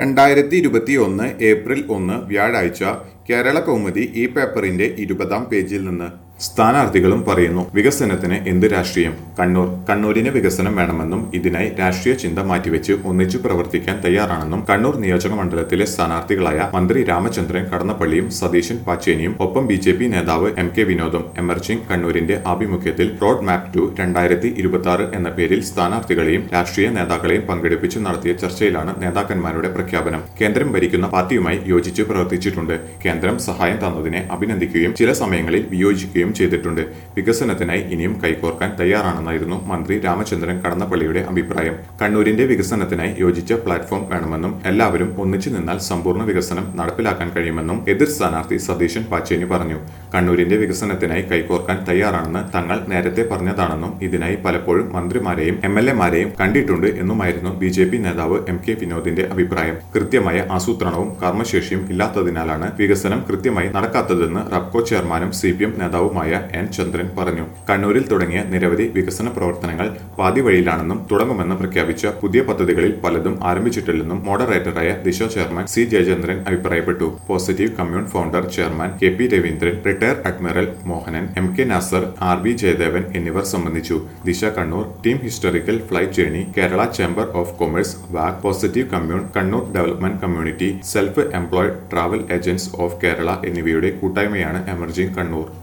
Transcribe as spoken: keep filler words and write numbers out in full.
രണ്ടായിരത്തി ഇരുപത്തി ഒന്ന് ഏപ്രിൽ ഒന്ന് വ്യാഴാഴ്ച കേരള കൗമുദി ഈ പേപ്പറിന്റെ ഇരുപതാം പേജിൽ നിന്ന് സ്ഥാനാർത്ഥികളും പറയുന്നു വികസനത്തിന് എന്ത് രാഷ്ട്രീയം. കണ്ണൂർ കണ്ണൂരിന് വികസനം വേണമെന്നും ഇതിനായി രാഷ്ട്രീയ ചിന്ത മാറ്റിവെച്ച് ഒന്നിച്ചു പ്രവർത്തിക്കാൻ തയ്യാറാണെന്നും കണ്ണൂർ നിയോജക മണ്ഡലത്തിലെ സ്ഥാനാർത്ഥികളായ മന്ത്രി രാമചന്ദ്രൻ കടന്നപ്പള്ളിയും സതീശൻ പാച്ചേനിയും ഒപ്പം ബി ജെ പി നേതാവ് എം കെ വിനോദും എമർജിംഗ് കണ്ണൂരിന്റെ ആഭിമുഖ്യത്തിൽ റോഡ് മാപ്പ് ടു രണ്ടായിരത്തി ഇരുപത്തി ആറ് എന്ന പേരിൽ സ്ഥാനാർത്ഥികളെയും രാഷ്ട്രീയ നേതാക്കളെയും പങ്കെടുപ്പിച്ച് നടത്തിയ ചർച്ചയിലാണ് നേതാക്കന്മാരുടെ പ്രഖ്യാപനം. കേന്ദ്രം ഭരിക്കുന്ന പാർട്ടിയുമായി യോജിച്ച് പ്രവർത്തിച്ചിട്ടുണ്ട്. കേന്ദ്രം സഹായം തന്നതിനെ അഭിനന്ദിക്കുകയും ചില സമയങ്ങളിൽ വിയോജിക്കുകയും ചെയ്തിട്ടുണ്ട്. വികസനത്തിനായി ഇനിയും കൈകോർക്കാൻ തയ്യാറാണെന്നായിരുന്നു മന്ത്രി രാമചന്ദ്രൻ കടന്നപ്പള്ളിയുടെ അഭിപ്രായം. കണ്ണൂരിന്റെ വികസനത്തിനായി യോജിച്ച പ്ലാറ്റ്ഫോം വേണമെന്നും എല്ലാവരും ഒന്നിച്ചു നിന്നാൽ സമ്പൂർണ്ണ വികസനം നടപ്പിലാക്കാൻ കഴിയുമെന്നും എതിർ സ്ഥാനാർത്ഥി സതീശൻ പാച്ചേനി പറഞ്ഞു. കണ്ണൂരിന്റെ വികസനത്തിനായി കൈകോർക്കാൻ തയ്യാറാണെന്ന് തങ്ങൾ നേരത്തെ പറഞ്ഞതാണെന്നും ഇതിനായി പലപ്പോഴും മന്ത്രിമാരെയും എം എൽ എമാരെയും കണ്ടിട്ടുണ്ട് എന്നുമായിരുന്നു ബി ജെ പി നേതാവ് എം കെ വിനോദിന്റെ അഭിപ്രായം. കൃത്യമായ ആസൂത്രണവും കർമ്മശേഷിയും ഇല്ലാത്തതിനാലാണ് വികസനം കൃത്യമായി നടക്കാത്തതെന്ന് റബ്കോ ചെയർമാനും സി പി എം നേതാവുമായ എൻ ചന്ദ്രൻ പറഞ്ഞു. കണ്ണൂരിൽ തുടങ്ങിയ നിരവധി വികസന പ്രവർത്തനങ്ങൾ പാതി വഴിയിലാണെന്നും തുടങ്ങുമെന്ന് പ്രഖ്യാപിച്ച പുതിയ പദ്ധതികളിൽ പലതും ആരംഭിച്ചിട്ടില്ലെന്നും മോഡറേറ്ററായ ദിശ ചെയർമാൻ സി ജയചന്ദ്രൻ അഭിപ്രായപ്പെട്ടു. Positive commune founder chairman K P Raveendran, retired admiral Mohanan, M K Nasar, R B Jayadevan എന്നിവർ സംബന്ധിച്ചു. Disha Kannur, team historical flight journey, Kerala chamber of commerce, walk, positive commune, Kannur development community, self employed travel agents of Kerala എന്നിവയുടെ കൂട്ടായ്മയാണ് emerging Kannur.